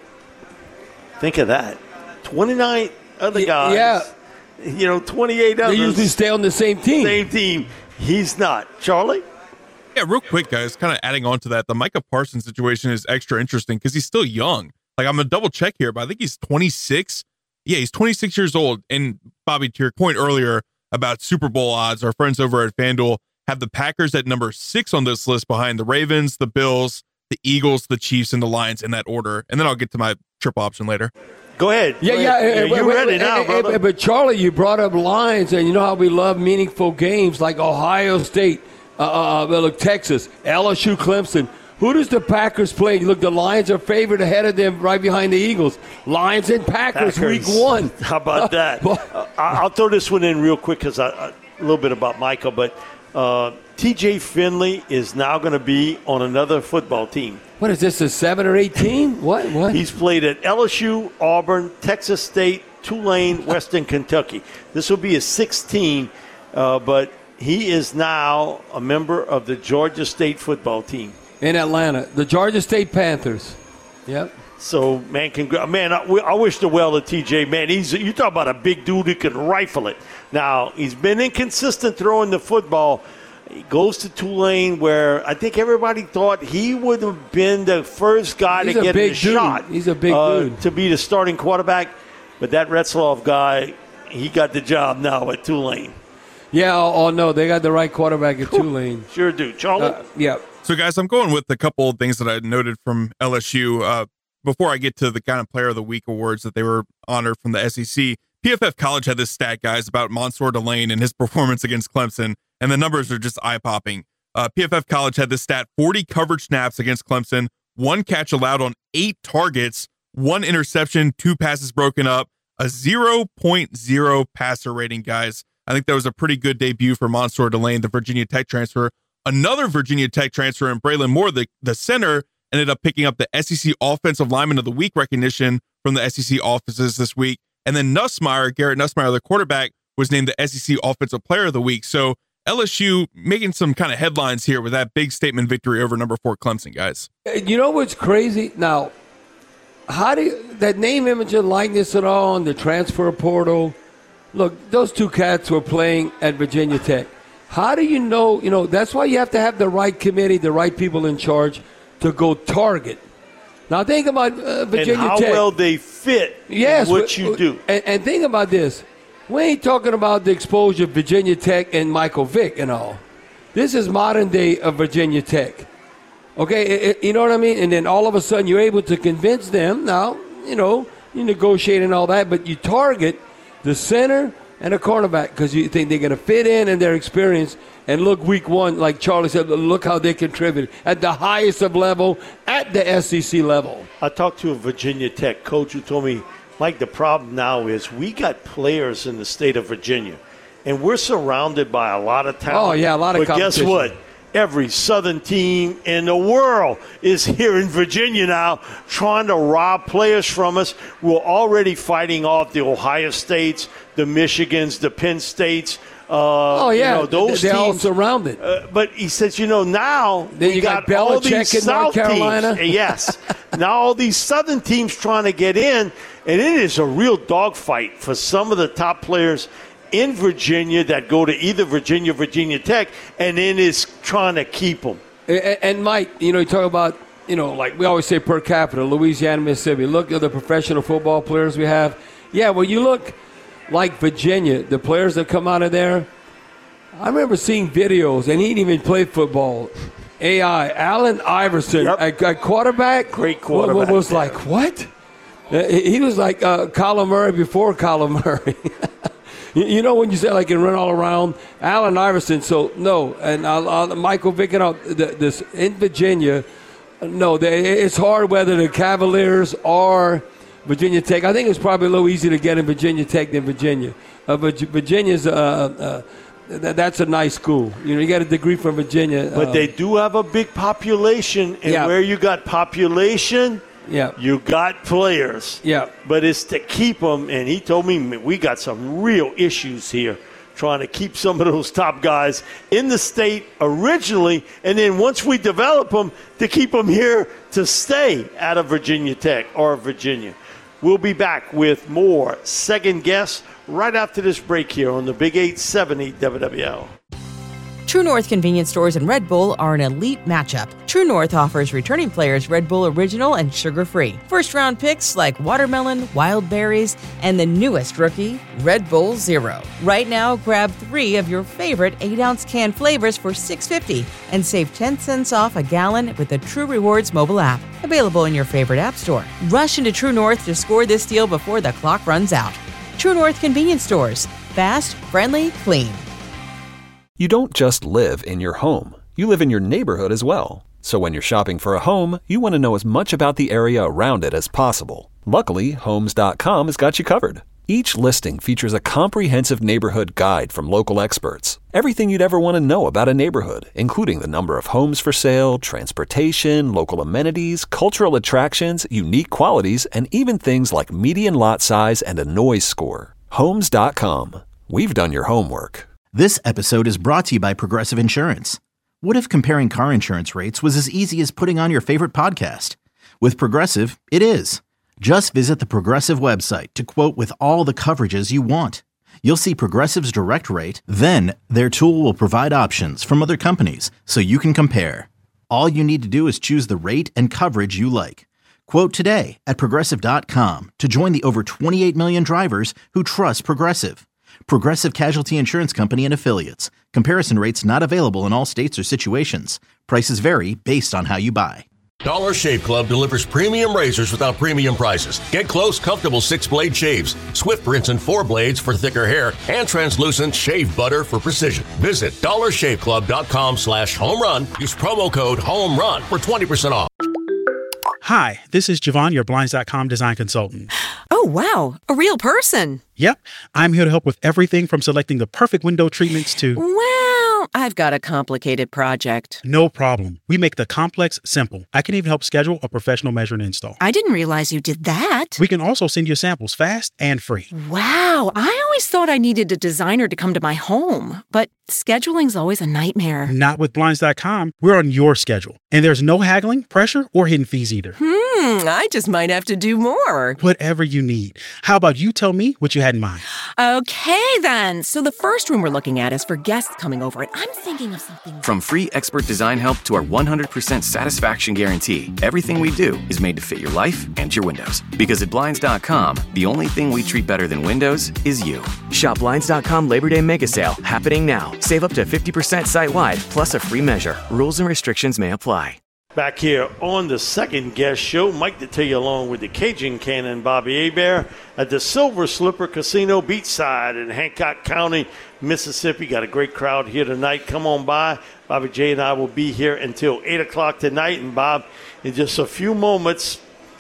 Think of that. twenty-nine other guys. Yeah. You know, twenty-eight others. They usually stay on the same team. Same team. He's not. Charlie? Yeah, real quick, guys, kind of adding on to that, the Micah Parsons situation is extra interesting because he's still young. Like, I'm going to double check here, but I think he's twenty-six. Yeah, he's twenty-six years old. And, Bobby, to your point earlier about Super Bowl odds, our friends over at FanDuel have the Packers at number six on this list behind the Ravens, the Bills, the Eagles, the Chiefs, and the Lions in that order. And then I'll get to my triple option later. Go ahead. Yeah, Go yeah. ahead. Uh, You're wait, ready wait, now, uh, brother. uh, But, Charlie, you brought up Lions, and you know how we love meaningful games like Ohio State, uh, uh, look, Texas, L S U, Clemson. Who does the Packers play? Look, the Lions are favored ahead of them right behind the Eagles. Lions and Packers, Packers. week one. How about that? uh, I'll throw this one in real quick because a little bit about Michael, but uh, T J Finley is now going to be on another football team. What is this, a seven or eight team? What? What? He's played at L S U, Auburn, Texas State, Tulane, Western Kentucky. This will be his sixth team, uh, but he is now a member of the Georgia State football team. In Atlanta, the Georgia State Panthers. Yep. So, man, congr- man, I, I wish the well of T J. Man, he's you talk about a big dude who can rifle it. Now, he's been inconsistent throwing the football. He goes to Tulane, where I think everybody thought he would have been the first guy He's to a get big a dude. shot. He's a big uh, dude. To be the starting quarterback. But that Retzloff guy, he got the job now at Tulane. Yeah, oh, oh no, they got the right quarterback at Tulane. Sure do. Charlie? Uh, yeah. So, guys, I'm going with a couple of things that I noted from L S U. Uh, before I get to the kind of Player of the Week awards that they were honored from the S E C, P F F College had this stat, guys, about Mansour Delane and his performance against Clemson, and the numbers are just eye-popping. Uh, P F F College had this stat, forty coverage snaps against Clemson, one catch allowed on eight targets, one interception, two passes broken up, a zero point zero passer rating, guys. I think that was a pretty good debut for Mansour Delane, the Virginia Tech transfer. Another Virginia Tech transfer, and Braylon Moore, the, the center, ended up picking up the S E C Offensive Lineman of the Week recognition from the S E C offices this week. And then Nussmeier, Garrett Nussmeier, the quarterback, was named the S E C Offensive Player of the Week. So L S U making some kind of headlines here with that big statement victory over number four Clemson, guys. You know what's crazy? Now, how do you, that name, image, and likeness and all on the transfer portal? Look, those two cats were playing at Virginia Tech. How do you know? You know, that's why you have to have the right committee, the right people in charge to go target. Now, think about uh, Virginia and how Tech. well they fit yes, what but, you do. And, and think about this. We ain't talking about the exposure of Virginia Tech and Michael Vick and all. This is modern day of Virginia Tech. Okay, it, it, you know what I mean? And then all of a sudden you're able to convince them. Now, you know, you negotiate and all that, but you target the center and a cornerback because you think they're going to fit in and their experience. And look, week one, like Charlie said, look how they contributed at the highest of level, at the S E C level. I talked to a Virginia Tech coach who told me, Mike, the problem now is we got players in the state of Virginia, and we're surrounded by a lot of talent. Oh, yeah, a lot of but competition. Guess what? Every Southern team in the world is here in Virginia now trying to rob players from us. We're already fighting off the Ohio States, the Michigans, the Penn States. Uh, oh, yeah. You know, those They're teams, all surrounded. Uh, but he says, you know, now then we you got, got all Belichick these in South North Carolina. teams. Yes. Now all these Southern teams trying to get in, and it is a real dogfight for some of the top players in Virginia that go to either Virginia or Virginia Tech, and then is trying to keep them. And, and Mike, you know, you talk about, you know, like we always say per capita, Louisiana, Mississippi. Look at the professional football players we have. Yeah, when you look like Virginia, the players that come out of there, I remember seeing videos, and he didn't even play football. A I, Allen Iverson, Yep. a, a quarterback. Great quarterback. Was there. like, what? He was like uh, Kyler Murray before Kyler Murray. You know when you say like can run all around, Allen Iverson. So no, and I'll, I'll, Michael Vick and all, the, this in Virginia. No, they, it's hard whether the Cavaliers or Virginia Tech. I think it's probably a little easier to get in Virginia Tech than Virginia. Uh, but Virginia's uh, uh, th- that's a nice school. You know, you get a degree from Virginia. But uh, they do have a big population, and yeah. where you got population. Yeah. You got players. Yeah. But it's to keep them, and he told me we got some real issues here trying to keep some of those top guys in the state originally, and then once we develop them, to keep them here to stay out of Virginia Tech or Virginia. We'll be back with more Second Guess right after this break here on the Big eight seventy W W L. True North convenience stores and Red Bull are an elite matchup. True North offers returning players Red Bull Original and sugar-free. First-round picks like watermelon, wild berries, and the newest rookie, Red Bull Zero. Right now, grab three of your favorite eight-ounce can flavors for six dollars and fifty cents and save ten cents off a gallon with the True Rewards mobile app. Available in your favorite app store. Rush into True North to score this deal before the clock runs out. True North convenience stores. Fast, friendly, clean. You don't just live in your home. You live in your neighborhood as well. So when you're shopping for a home, you want to know as much about the area around it as possible. Luckily, Homes dot com has got you covered. Each listing features a comprehensive neighborhood guide from local experts. Everything you'd ever want to know about a neighborhood, including the number of homes for sale, transportation, local amenities, cultural attractions, unique qualities, and even things like median lot size and a noise score. Homes dot com. We've done your homework. This episode is brought to you by Progressive Insurance. What if comparing car insurance rates was as easy as putting on your favorite podcast? With Progressive, it is. Just visit the Progressive website to quote with all the coverages you want. You'll see Progressive's direct rate, then their tool will provide options from other companies so you can compare. All you need to do is choose the rate and coverage you like. Quote today at Progressive dot com to join the over twenty-eight million drivers who trust Progressive. Progressive Casualty Insurance Company and Affiliates. Comparison rates not available in all states or situations. Prices vary based on how you buy. Dollar Shave Club delivers premium razors without premium prices. Get close, comfortable six-blade shaves, Swift rinse and four blades for thicker hair, and translucent shave butter for precision. Visit dollar shave club dot com slash home run. Use promo code HOMERUN for twenty percent off. Hi, this is Javon, your Blinds dot com design consultant. Oh, wow. A real person. Yep. I'm here to help with everything from selecting the perfect window treatments to... Well, I've got a complicated project. No problem. We make the complex simple. I can even help schedule a professional measure and install. I didn't realize you did that. We can also send you samples fast and free. Wow. I always thought I needed a designer to come to my home, but scheduling's always a nightmare. Not with Blinds dot com. We're on your schedule. And there's no haggling, pressure, or hidden fees either. Hmm, I just might have to do more. Whatever you need. How about you tell me what you had in mind? Okay, then. So the first room we're looking at is for guests coming over, and I'm thinking of something... From free expert design help to our one hundred percent satisfaction guarantee, everything we do is made to fit your life and your windows. Because at Blinds dot com, the only thing we treat better than windows is you. Shop Blinds dot com Labor Day Mega Sale, happening now. Save up to fifty percent site-wide, plus a free measure. Rules and restrictions may apply. Back here on the Second Guest Show, Mike Detillier along with the Cajun Cannon Bobby Hebert at the Silver Slipper Casino Beachside in Hancock County, Mississippi. Got a great crowd here tonight. Come on by. Bobby J and I will be here until eight o'clock tonight. And Bob, in just a few moments,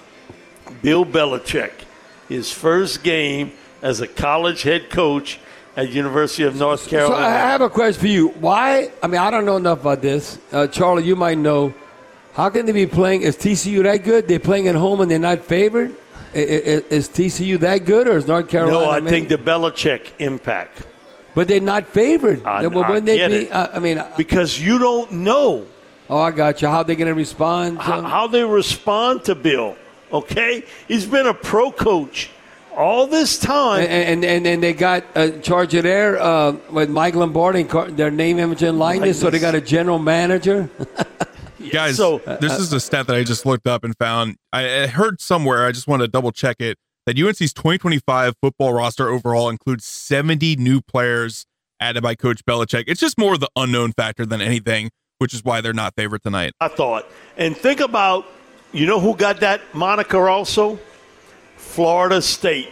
Bill Belichick, his first game as a college head coach at University of North Carolina. So I have a question for you. Why? I mean, I don't know enough about this. Uh, Charlie, you might know. How can they be playing? Is T C U that good? They're playing at home and they're not favored? Is, is T C U that good, or is North Carolina? No, I maybe? think the Belichick impact. But they're not favored. I, well, I they get be, it. uh, I mean, because you don't know. Oh, I got you. How they going to respond? How, how they respond to Bill? Okay, he's been a pro coach all this time, and and, and, and they got a charge of there uh, with Mike Lombardi, their name, image, and likeness. So they got a general manager. Guys, so, this is a stat that I just looked up and found. I, I heard somewhere, I just want to double check it, that U N C's twenty twenty-five football roster overall includes seventy new players added by Coach Belichick. It's just more of the unknown factor than anything, which is why they're not favored tonight. I thought. And think about, you know who got that moniker also? Florida State.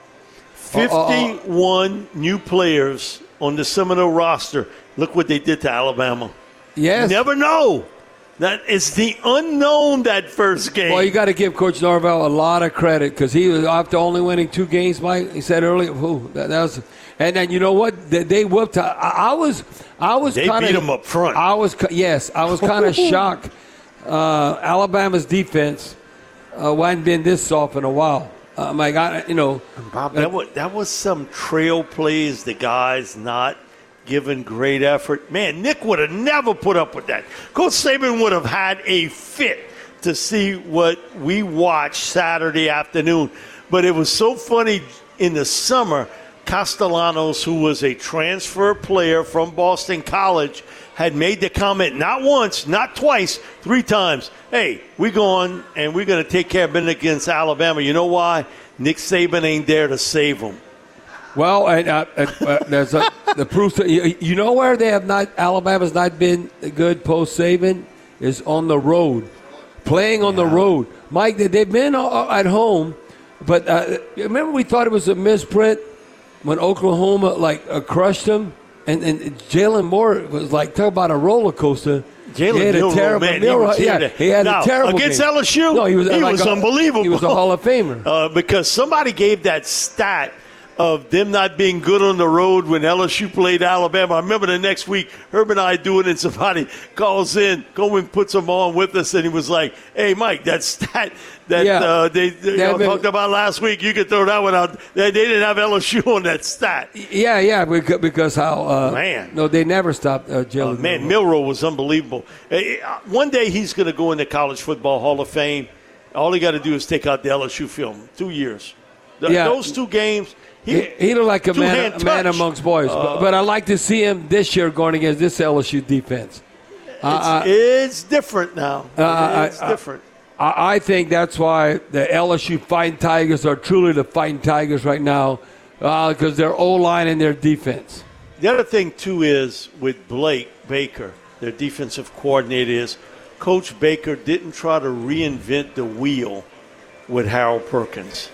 fifty-one uh, uh, new players on the Seminole roster. Look what they did to Alabama. Yes. You never know. That is the unknown that first game. Well, you got to give Coach Norvell a lot of credit because he was after only winning two games. Mike, he said earlier, Ooh, that, that was, and then you know what? They, they whooped. I, I was, I was they kind of beat them up front. I was, yes, I was kind of shocked. Uh, Alabama's defense uh, hadn't been this soft in a while. Uh, my God, you know, Bob, that was that was some trail plays. The guys not giving great effort. Man, Nick would have never put up with that. Coach Saban would have had a fit to see what we watched Saturday afternoon. But it was so funny in the summer, Castellanos, who was a transfer player from Boston College, had made the comment not once, not twice, three times, hey, we're going and we're going to take care of business against Alabama. You know why? Nick Saban ain't there to save them. Well, and, uh, uh, there's a, the proof. You, you know where they have not Alabama's not been good post Saban is on the road, playing on yeah. the road. Mike, they've been at home, but uh, remember we thought it was a misprint when Oklahoma like uh, crushed them, and, and Jalen Moore was like talk about a roller coaster. Jalen had a terrible, man, Milroe, he, was yeah, he had now, a terrible against game. L S U. No, he was, he like was a, unbelievable. He was a Hall of Famer uh, because somebody gave that stat of them not being good on the road when L S U played Alabama. I remember the next week, Herb and I doing it, and somebody calls in, Coleman puts them on with us, and he was like, hey, Mike, that stat that yeah. uh, they, they been, talked about last week, you could throw that one out. They, they didn't have L S U on that stat. Yeah, yeah, because, because how uh, – Man. No, they never stopped uh, Jalen. Uh, man, Milroe was unbelievable. Uh, one day he's going to go in the College Football Hall of Fame. All he got to do is take out the L S U film. Two years. The, yeah. Those two games – He, he looked like a man, a man amongst boys. Uh, but, but I like to see him this year going against this L S U defense. It's, uh, it's different now. Uh, it's I, different. I, I think that's why the L S U Fighting Tigers are truly the Fighting Tigers right now because uh, their O-line and their defense. The other thing, too, is with Blake Baker, their defensive coordinator, is Coach Baker didn't try to reinvent the wheel with Harold Perkins.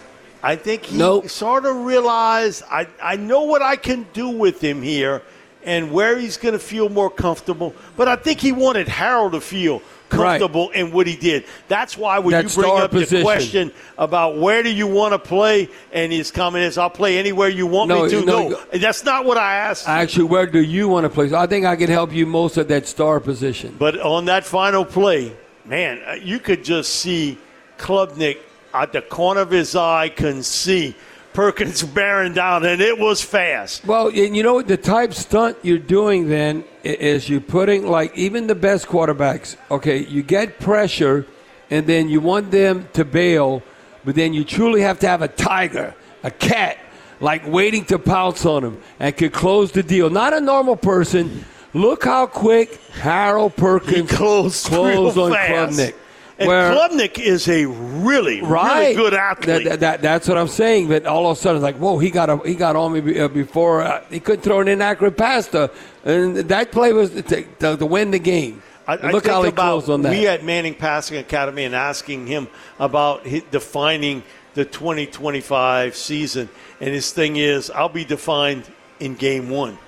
I think he nope. sort of realized, I, I know what I can do with him here and where he's going to feel more comfortable. But I think he wanted Harold to feel comfortable right. in what he did. That's why when that you bring up position. the question about where do you want to play, and his comment is, I'll play anywhere you want no, me to. No, no, that's not what I asked. Actually, where do you want to play? So I think I can help you most at that star position. But on that final play, man, you could just see Klubnik at the corner of his eye can see Perkins bearing down, and it was fast. Well, and you know what? The type stunt you're doing then is you're putting, like, even the best quarterbacks, okay, you get pressure, and then you want them to bail, but then you truly have to have a tiger, a cat, like waiting to pounce on him and could close the deal. Not a normal person. Look how quick Harold Perkins he closed, closed on fast. Klubnik. And Where, Klubnik is a really, right. really good athlete. That, that, that's what I'm saying. But all of a sudden, it's like, whoa, he got a, he got on me before. Uh, he couldn't throw an inaccurate pass. To, and that play was to, to, to win the game. I, I Look think how he about closed on that. We at Manning Passing Academy and asking him about his, defining the twenty twenty-five season. And his thing is, I'll be defined in game one.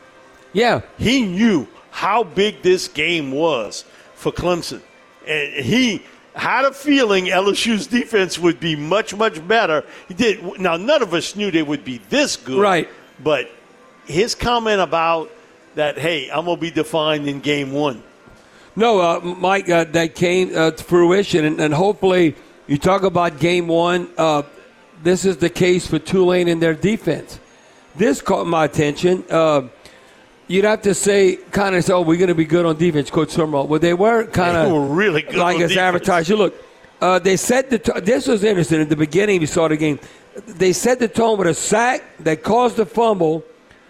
Yeah. He knew how big this game was for Clemson. And he had a feeling L S U's defense would be much, much better. He did. Now, none of us knew they would be this good. Right. But his comment about that, hey, I'm going to be defined in game one. No, uh, Mike, uh, that came uh, to fruition. And, and hopefully you talk about game one. Uh, this is the case for Tulane and their defense. This caught my attention. Uh, You'd have to say, kind of say, oh, we're going to be good on defense, Coach Summerall. Well, they weren't kind of were really good like on it's defense. advertised. You look, uh, they set the t- – this was interesting. At the beginning, we saw the game. They set the tone with a sack that caused the fumble.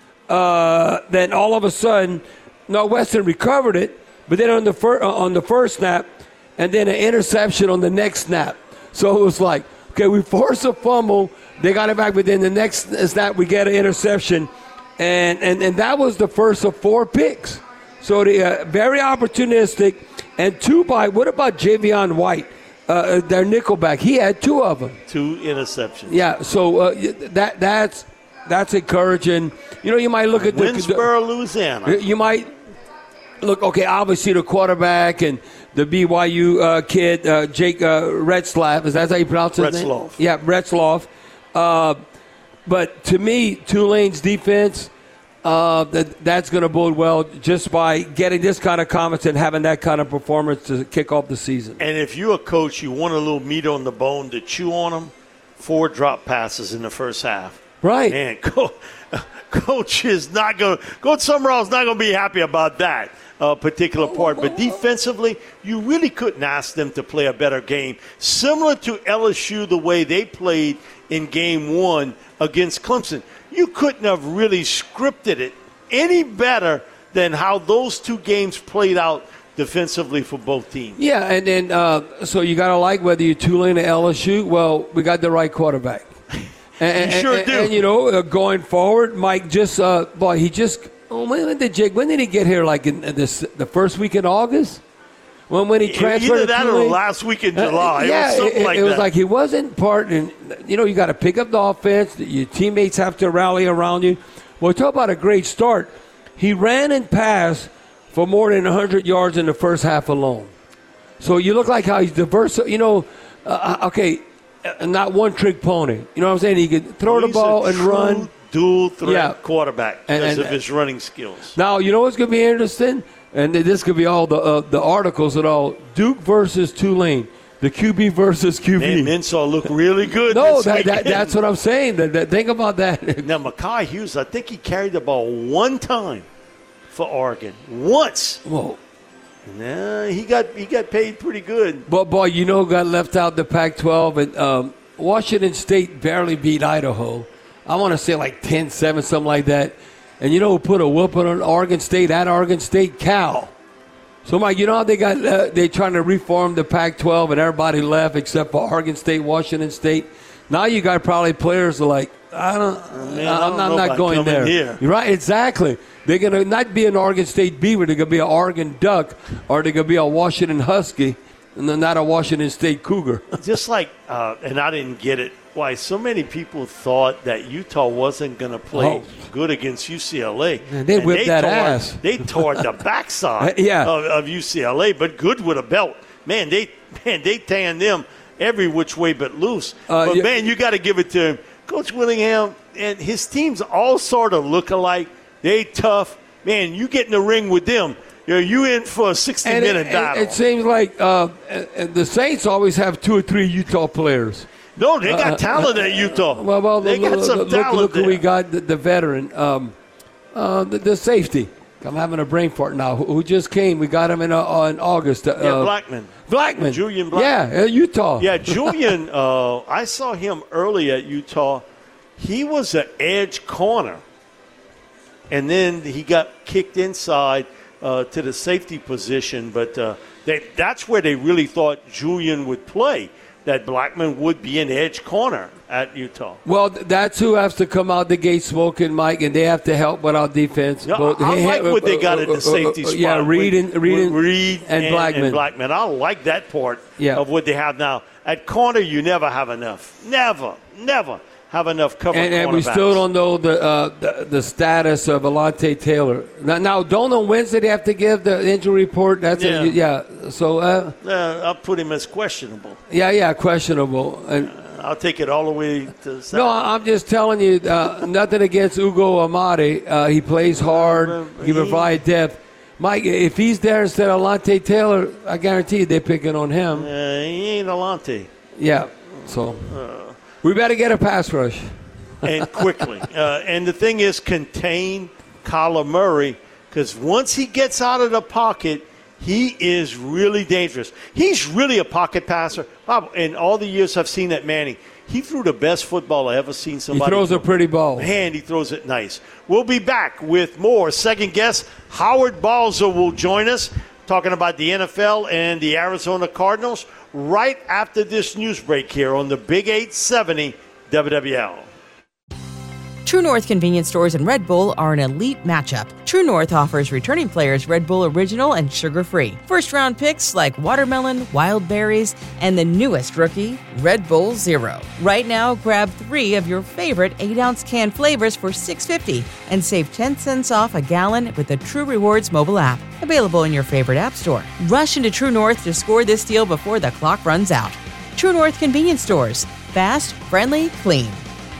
Uh, then all of a sudden, Northwestern recovered it, but then on the, fir- uh, on the first snap, and then an interception on the next snap. So it was like, okay, we forced a fumble. They got it back, but then the next snap, we get an interception. And, and and that was the first of four picks. So the uh, very opportunistic. And two by, what about Javion White? uh, their nickelback. He had two of them. Two interceptions. Yeah, so uh, that that's that's encouraging. You know, you might look at the Winsboro, Louisiana. You might look, okay, obviously the quarterback and the B Y U uh, kid, uh, Jake uh, Retzlaff. Is that how you pronounce his name? Retzloff. Yeah, Retzloff. Uh, but to me, Tulane's defense, uh, that, that's going to bode well just by getting this kind of confidence and having that kind of performance to kick off the season. And if you're a coach, you want a little meat on the bone to chew on them. Four drop passes in the first half. Right. Man, co- coach is not going to – Coach Summerall is not going to be happy about that uh, particular part. But defensively, you really couldn't ask them to play a better game. Similar to L S U, the way they played in game one against Clemson. You couldn't have really scripted it any better than how those two games played out defensively for both teams. Yeah, and then uh, so you got to like whether you're Tulane or L S U. Well, we got the right quarterback. And, you sure and, do. And, and, you know, uh, going forward, Mike just, uh, boy, he just, oh, when did Jake, when did he get here? Like in, in this, the first week in August? When, when he transferred Either to that Tulane? or last week in July. Uh, yeah, it was something it, like it that. was like he wasn't part, and, you know, you got to pick up the offense. Your teammates have to rally around you. Well, talk about a great start. He ran and passed for more than one hundred yards in the first half alone. So you look like how he's diverse. You know, uh, okay, not one-trick pony. You know what I'm saying? He could throw He's the ball a and true run. dual-threat Yeah. quarterback And- because and- of his running skills. Now, you know what's going to be interesting? And this could be all the uh, the articles and all. Duke versus Tulane. The Q B versus Q B. Man, Mensah look really good. No, this that, that, weekend. that's what I'm saying. That, that, think about that. Now, Mekhi Hughes, I think he carried the ball one time for Oregon. Once. Whoa. Nah, he got he got paid pretty good. But, boy, you know who got left out the Pac twelve? And um, Washington State barely beat Idaho. I want to say like ten seven, something like that. And you know who put a whooping on Oregon State at Oregon State? Cal. So, Mike, you know how they got uh, they trying to reform the Pac twelve and everybody left except for Oregon State, Washington State. Now you got probably players like, I don't, Man, I I'm don't not, know not about going coming there. here. You're right, exactly. They're going to not be an Oregon State Beaver. They're going to be an Oregon Duck, or they're going to be a Washington Husky, and then not a Washington State Cougar. Just like, uh, and I didn't get it, why so many people thought that Utah wasn't going to play Oh. good against U C L A. Man, they And whipped that tore, ass. They tore the backside Yeah. of, of U C L A, but good with a belt. Man, they man they tanned them every which way but loose. Uh, but, yeah. man, you got to give it to him. Coach Willingham and his teams all sort of look alike. They tough. Man, you get in the ring with them, you know, you in for a sixty-minute it, battle. It, it seems like uh, uh, the Saints always have two or three Utah players. No, they got Uh, talent at Utah. Well, well, they look, got some look, talent look who there. we got, the, the veteran, um, uh, the, the safety. I'm having a brain fart now. Who, who just came? We got him in, uh, in August. Uh, Yeah, Blackman. Blackman. Julian Blackman. Yeah, uh, Utah. Yeah, Julian, uh, I saw him early at Utah. He was an edge corner. And then he got kicked inside uh, to the safety position. But uh, they, that's where they really thought Julian would play, that Blackman would be an edge corner at Utah. Well, th- that's who has to come out the gate smoking, Mike, and they have to help with our defense. Yeah, Both- I like what they got at the safety spot. Yeah, Reed and, with- Reed with and, Reed and and, Blackman. and Blackman. I like that part Yeah. of what they have now. At corner, you never have enough. Never, never have enough cover And, and we cornerbacks. still don't know the, uh, the the status of Alante Taylor. Now, now, don't on Wednesday they have to give the injury report. That's Yeah. a, yeah. So uh, Uh, I'll put him as questionable. yeah, yeah, questionable. And I'll take it all the way to Saturday. no, I'm just telling you, uh, nothing against Ugo Amadi. Uh, he plays hard. He provides depth. Mike, if he's there instead of Alante Taylor, I guarantee you they're picking on him. Uh, he ain't Alante. Yeah. So Uh, we better get a pass rush. and quickly. Uh, and the thing is, contain Kyler Murray, because once he gets out of the pocket, he is really dangerous. He's really a pocket passer. Bob, in all the years I've seen at Manning, he threw the best football I ever seen He somebody throws a pretty ball. Man, he throws it nice. We'll be back with more. Second guest, Howard Balzer will join us, talking about the N F L and the Arizona Cardinals, right after this news break here on the Big eight seventy W W L. True North convenience stores and Red Bull are an elite matchup. True North offers returning players Red Bull Original and sugar-free. First-round picks like watermelon, wild berries, and the newest rookie, Red Bull Zero. Right now, grab three of your favorite eight ounce can flavors for six dollars and fifty cents and save ten cents off a gallon with the True Rewards mobile app. Available in your favorite app store. Rush into True North to score this deal before the clock runs out. True North convenience stores. Fast, friendly, clean.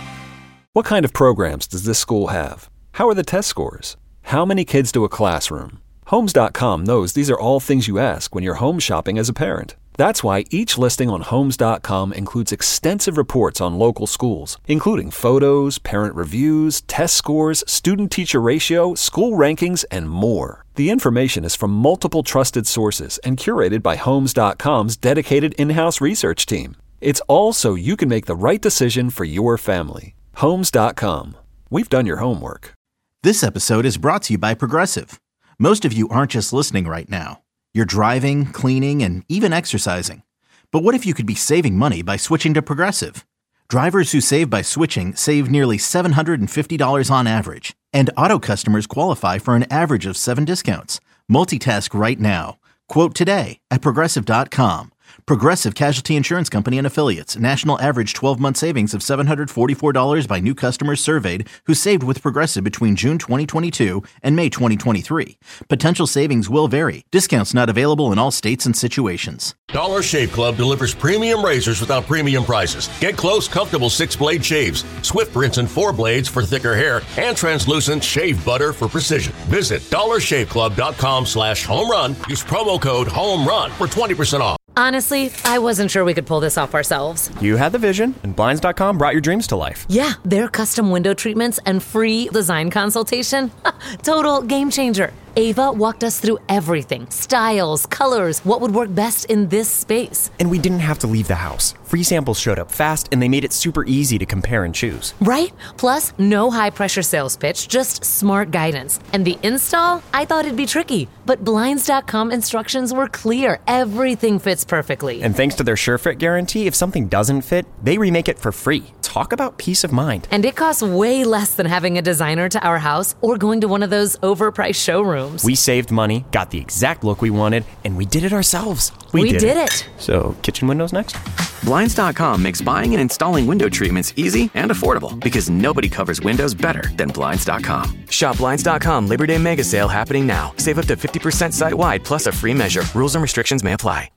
What kind of programs does this school have? How are the test scores? How many kids do a classroom? Homes dot com knows these are all things you ask when you're home shopping as a parent. That's why each listing on Homes dot com includes extensive reports on local schools, including photos, parent reviews, test scores, student-teacher ratio, school rankings, and more. The information is from multiple trusted sources and curated by Homes dot com's dedicated in-house research team. It's all so you can make the right decision for your family. Homes dot com. We've done your homework. This episode is brought to you by Progressive. Most of you aren't just listening right now. You're driving, cleaning, and even exercising. But what if you could be saving money by switching to Progressive? Drivers who save by switching save nearly seven hundred fifty dollars on average. And auto customers qualify for an average of seven discounts. Multitask right now. Quote today at Progressive dot com. Progressive Casualty Insurance Company and Affiliates. National average twelve-month savings of seven hundred forty-four dollars by new customers surveyed who saved with Progressive between June twenty twenty-two and May twenty twenty-three. Potential savings will vary. Discounts not available in all states and situations. Dollar Shave Club delivers premium razors without premium prices. Get close, comfortable six-blade shaves, Swift rinse and four blades for thicker hair, and translucent shave butter for precision. Visit dollar shave club dot com slash home run. Use promo code HOMERUN for twenty percent off. Honestly, I wasn't sure we could pull this off ourselves. You had the vision, and Blinds dot com brought your dreams to life. Yeah, their custom window treatments and free design consultation. Total game changer. Ava walked us through everything. Styles, colors, what would work best in this space. And we didn't have to leave the house. Free samples showed up fast, and they made it super easy to compare and choose. Right? Plus, no high-pressure sales pitch, just smart guidance. And the install? I thought it'd be tricky. But Blinds dot com instructions were clear. Everything fits perfectly. And thanks to their SureFit guarantee, if something doesn't fit, they remake it for free. Talk about peace of mind. And it costs way less than having a designer to our house or going to one of those overpriced showrooms. We saved money, got the exact look we wanted, and we did it ourselves. We, we did, did it. it. So, kitchen windows next? Blinds dot com makes buying and installing window treatments easy and affordable because nobody covers windows better than Blinds dot com. Shop Blinds dot com Labor Day Mega Sale happening now. Save up to fifty percent site-wide plus a free measure. Rules and restrictions may apply.